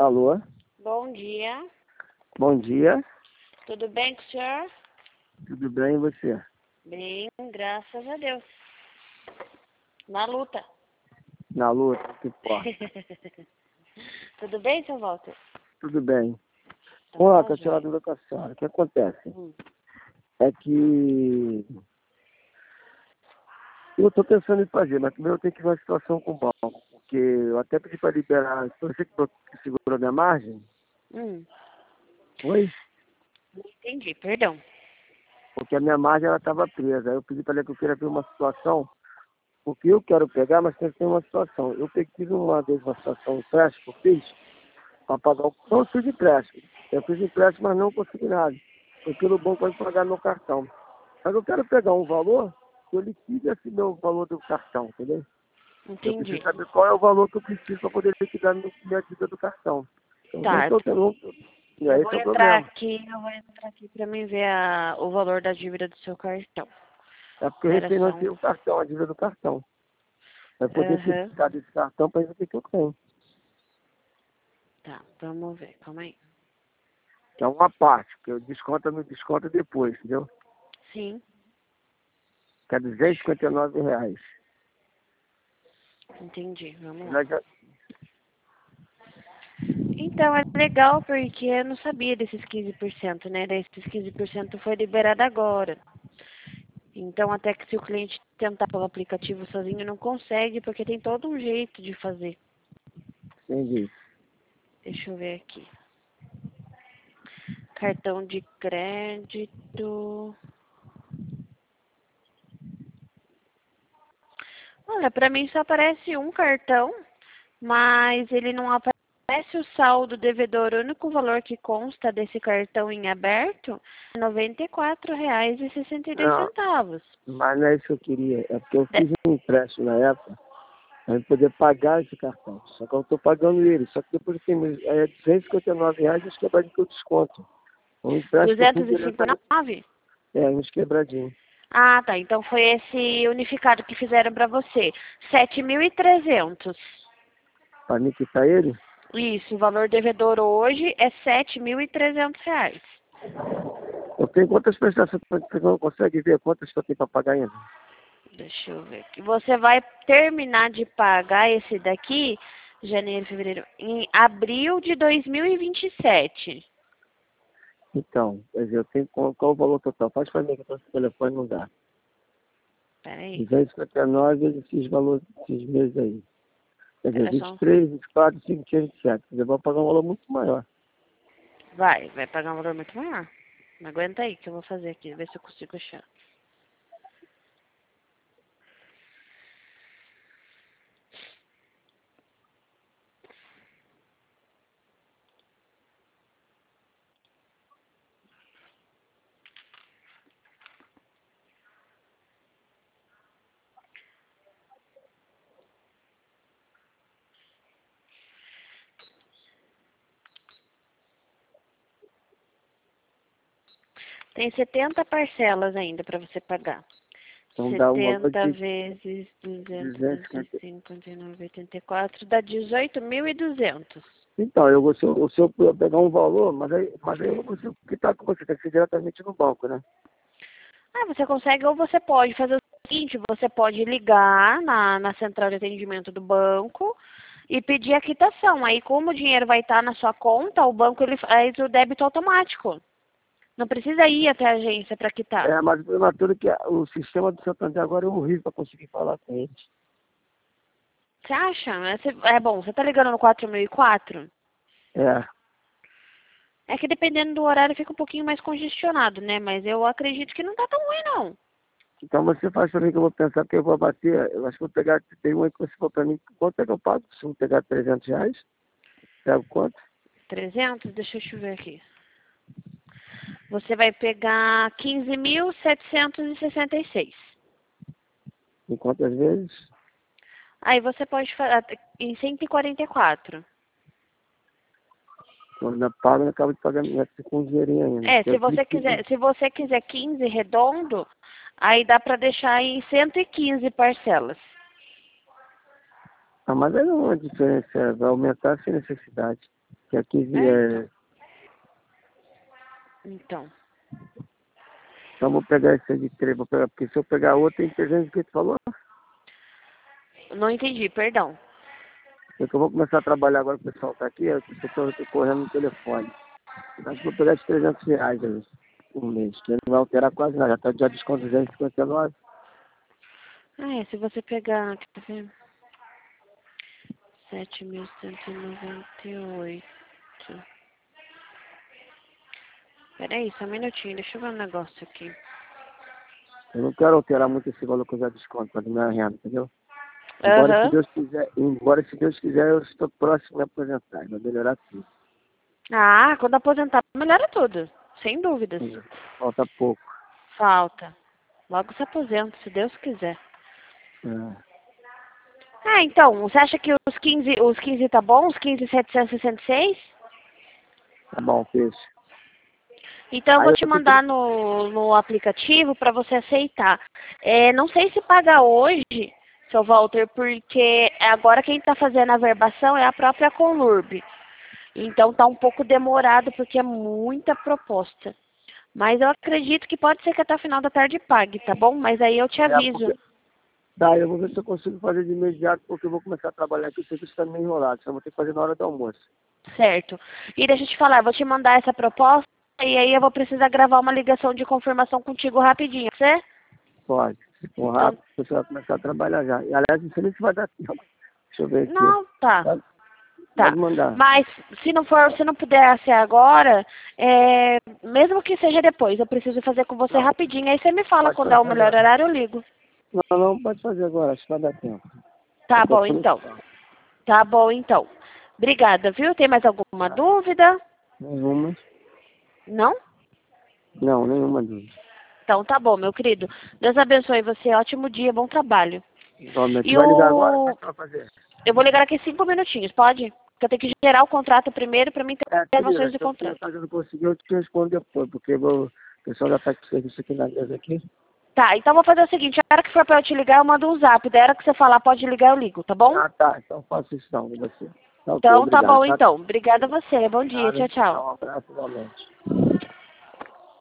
Alô? Bom dia. Bom dia. Tudo bem com o senhor? Tudo bem e você? Bem, graças a Deus. Na luta. Na luta, que importa. Tudo bem, seu Walter? Tudo bem. Então, Vamos lá, tá com a jóia. dúvida com a senhora. O que acontece? Hum. É que eu estou pensando em fazer, mas primeiro eu tenho que ver a situação com o banco. Porque eu até pedi para liberar. Você que segurou minha margem? Oi? Entendi, perdão. Porque a minha margem ela estava presa. Aí eu pedi para ela que eu queria ver uma situação. Porque eu quero pegar, mas tem que ter uma situação. Eu tive uma vez uma situação, um empréstimo que eu fiz, para pagar o. Não fiz empréstimo. Eu fiz empréstimo, mas não consegui nada. Porque o banco pode pagar meu cartão. Mas eu quero pegar um valor que eu liquide esse meu valor do cartão, entendeu? Eu Entendi. preciso saber qual é o valor que eu preciso para poder liquidar minha dívida do cartão. Eu não Tá, estou tendo. E eu aí vou esse é o entrar problema. aqui para mim ver o valor da dívida do seu cartão. É porque eu Espera só refinancei o cartão, a dívida do cartão. Vai poder Aham. ficar desse cartão para ver o que eu tenho. Tá, vamos ver, calma aí. Que é uma parte, que eu me desconto depois, entendeu? Sim, Que é R$ 259. entendi, vamos lá. Nós já- Então, é legal porque eu não sabia desses 15%, né? Desses 15% foi liberado agora. Então, até que se o cliente tentar pelo aplicativo sozinho, não consegue, porque tem todo um jeito de fazer. Entendi. Deixa eu ver aqui. Cartão de crédito. Olha, pra mim só aparece um cartão, mas ele não aparece o saldo devedor. O único valor que consta desse cartão em aberto é R$ 94,62. Não, mas não é isso que eu queria. É porque eu fiz um empréstimo na época para eu poder pagar esse cartão. Só que eu estou pagando ele. Só que depois tem é R$ 259, uns quebradinhos que eu desconto. Um empréstimo que eu fiz diretamente. 259? Uns quebradinhos. Ah, tá. Então foi esse unificado que fizeram pra você. 7.300. Para mim quitar ele? Isso, o valor devedor hoje é R$ 7.300. Eu tenho quantas prestações, você não consegue ver quantas que eu tenho para pagar ainda? Deixa eu ver aqui. Você vai terminar de pagar esse daqui, janeiro, fevereiro, em abril de 2027. Então, quer dizer, eu tenho qual o valor total? Faz para mim que eu estou no telefone, não dá. Peraí, 259 vezes esses valores, esses meses aí. Quer dizer, pera vinte só. e três, 24, 25, 27. Quer dizer, eu vou pagar um valor muito maior. Vai pagar um valor muito maior. Não aguenta aí que eu vou fazer aqui, ver se eu consigo achar. Tem 70 parcelas ainda para você pagar. Então dá um valor 70 de vezes 250. 259, 84, dá 18.200. Então, se eu pegar um valor, mas aí eu não consigo quitar com você, tem que ser diretamente no banco, né? Ah, você consegue ou você pode fazer o seguinte, você pode ligar na central de atendimento do banco e pedir a quitação. Aí, como o dinheiro vai estar na sua conta, o banco ele faz o débito automático. Não precisa ir até a agência para quitar. Mas o problema todo é que o sistema do Santander agora é horrível para conseguir falar com eles. Você acha? É bom, você tá ligando no 4004? É. É que dependendo do horário fica um pouquinho mais congestionado, né? Mas eu acredito que não tá tão ruim, não. Então você faz para mim que eu vou pensar que eu vou bater. Eu acho que vou pegar, tem um aí que você falou para mim, quanto é que eu pago? Se eu pegar R$ 300, pego quanto? 300? Deixa eu te ver aqui. Você vai pegar 15.766. Em quantas vezes? Aí você pode fazer em 144. Quando eu pago, eu acabo de pagar com um dinheirinho ainda. É, Eu liquido. se você quiser 15 redondo, aí dá para deixar em 115 parcelas. Mas aí não é uma diferença, vai aumentar sem necessidade. Que é 15 Então. Então vou pegar esse aí de 3, vou pegar, porque se eu pegar outro tem 300 que tu falou. Não entendi, perdão. Porque eu vou começar a trabalhar agora, o pessoal tá aqui, eu tô correndo no telefone. Acho que vou pegar de 300 reais aí, por mês, que não vai alterar quase nada, já desconto 259. Se você pegar, quer ver? 7.198. Peraí, só um minutinho, deixa eu ver um negócio aqui. Eu não quero alterar muito esse valor que eu já desconto para minha renda, entendeu? Aham. Embora se Deus quiser, eu estou próximo de aposentar, vai melhorar tudo. Quando aposentar, melhora tudo. Sem dúvidas. Falta pouco. Falta. Logo se aposenta, se Deus quiser. É. Então, você acha que os 15 tá bom? Os 15.766? Tá bom, peixe. Então, eu Aí vou eu te fico... mandar no aplicativo para você aceitar. Não sei se paga hoje, seu Walter, porque agora quem está fazendo a verbação é a própria Conlurb. Então, tá um pouco demorado, porque é muita proposta. Mas eu acredito que pode ser que até o final da tarde pague, tá bom? Mas aí eu te aviso. Tá, eu vou ver se eu consigo fazer de imediato, porque eu vou começar a trabalhar aqui, o serviço está meio enrolado, só vou ter que fazer na hora do almoço. Certo. E deixa eu te falar, eu vou te mandar essa proposta e aí eu vou precisar gravar uma ligação de confirmação contigo rapidinho, você? Pode. Se for Então, rápido, você vai começar a trabalhar já. E, aliás, não sei nem se vai dar tempo. Deixa eu ver aqui. não, tá. Pode mandar. Mas se não puder ser agora, mesmo que seja depois, eu preciso fazer com você rapidinho. Aí você me fala quando é o melhor horário, eu ligo. Não, pode fazer agora, acho que vai dar tempo. Tá bom, então. Tá bom, então. Obrigada, viu? Tem mais alguma dúvida? Nenhuma. Não? Não, nenhuma dúvida. Então tá bom, meu querido. Deus abençoe você. Ótimo dia, bom trabalho. Igualmente. Vai ligar agora? O que você vai fazer? Eu vou ligar daqui 5 minutinhos, pode? Porque eu tenho que gerar o contrato primeiro para mim ter informações do contrato. Se eu não conseguir, eu te respondo depois, porque o pessoal já está com serviço aqui na mesa aqui. Tá, então vou fazer o seguinte, a hora que for para eu te ligar, eu mando um zap. Da hora que você falar, pode ligar, eu ligo, tá bom? Tá. Então faço isso não, você. Então tá bom, então. Obrigada a você. Bom dia, tchau, tchau. Um abraço, igualmente.